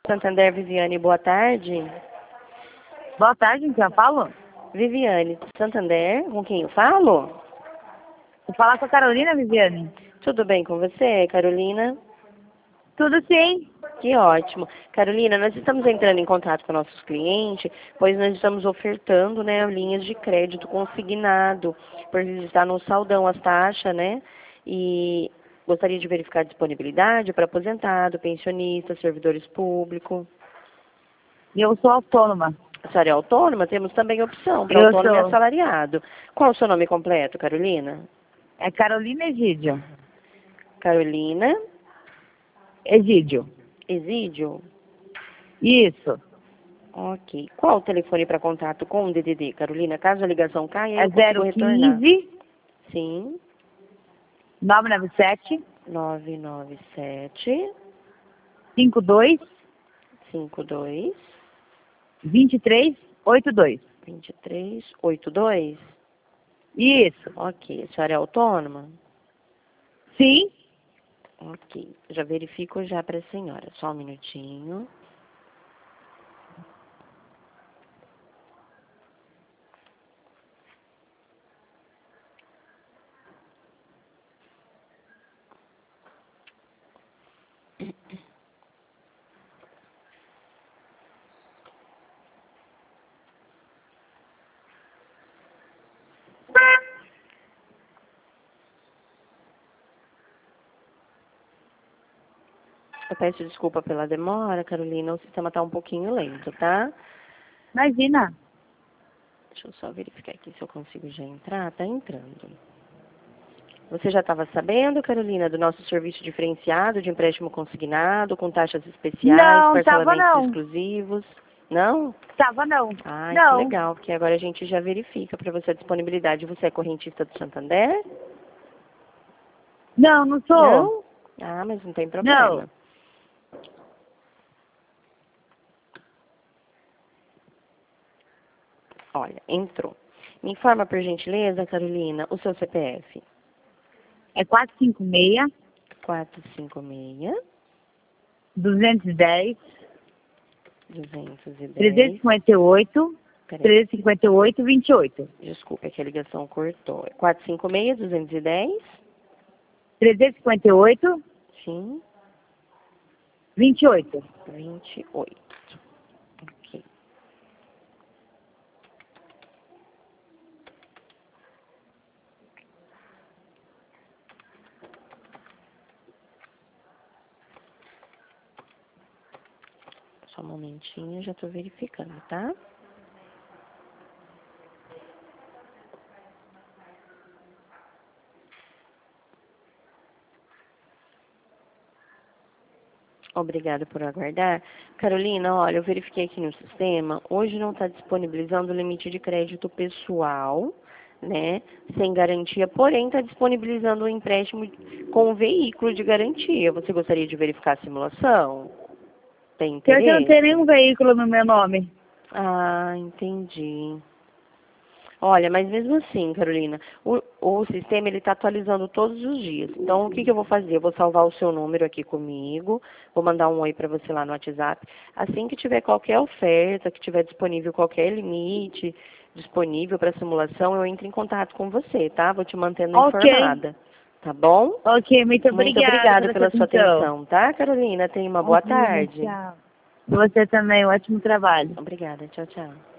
Santander, Viviane, boa tarde. Boa tarde, quem eu falo? Viviane, Santander, com quem eu falo? Vou falar com a Carolina, Viviane. Tudo bem com você, Carolina? Tudo sim. Que ótimo. Carolina, nós estamos entrando em contato com nossos clientes, pois nós estamos ofertando, né, linhas de crédito consignado, por estar no saldão as taxas, né? E gostaria de verificar a disponibilidade para aposentado, pensionista, servidores públicos. Eu sou autônoma. A senhora é autônoma? Temos também opção para Eu autônomo e sou. assalariado. Qual o seu nome completo, Carolina? É Carolina Egídio. Carolina Egídio. Exídio? Isso. Ok. Qual o telefone para contato com o DDD, Carolina? Caso a ligação caia, É eu consigo retornar. 015 Sim. 997 997 52 52 2382. 2382. Isso. Ok. A senhora é autônoma? Sim. Ok. Já verifico já para a senhora. Só um minutinho. Eu peço desculpa pela demora, Carolina. O sistema está um pouquinho lento, tá? Imagina. Deixa eu só verificar aqui se eu consigo já entrar. Tá entrando. Você já estava sabendo, Carolina, do nosso serviço diferenciado de empréstimo consignado, com taxas especiais, Não, tava parcelamentos não. exclusivos? Não? Tava não. Ai, que Não. legal, porque agora a gente já verifica para você a disponibilidade. Você é correntista do Santander? Não, não sou. Não? Ah, mas não tem Não. problema. Olha, entrou. Me informa, por gentileza, Carolina, o seu CPF. É 456 456 210 210. 358 Peraí, 358 28. desculpa, é que a ligação cortou. 456 210. 358 Sim, 28. 28. Ok. Só um momentinho, já estou verificando, tá? Obrigada por aguardar. Carolina, olha, eu verifiquei aqui no sistema. Hoje não está disponibilizando o limite de crédito pessoal, né? Sem garantia, porém está disponibilizando o empréstimo com veículo de garantia. Você gostaria de verificar a simulação? Tem Pior que eu não tenho interesse? nenhum veículo no meu nome. Ah, entendi. Olha, mas mesmo assim, Carolina, o sistema ele está atualizando todos os dias. Então, o que eu vou fazer? Eu vou salvar o seu número aqui comigo, vou mandar um oi para você lá no WhatsApp. Assim que tiver qualquer oferta, que tiver disponível qualquer limite disponível para simulação, eu entro em contato com você, tá? Vou te mantendo Ok. informada, tá bom? Ok, muito Muito obrigada obrigada pela sua pela sua atenção. atenção, tá, Carolina? Tenha uma boa Ok, tarde. tchau. Você também, um ótimo trabalho. Obrigada, tchau, tchau.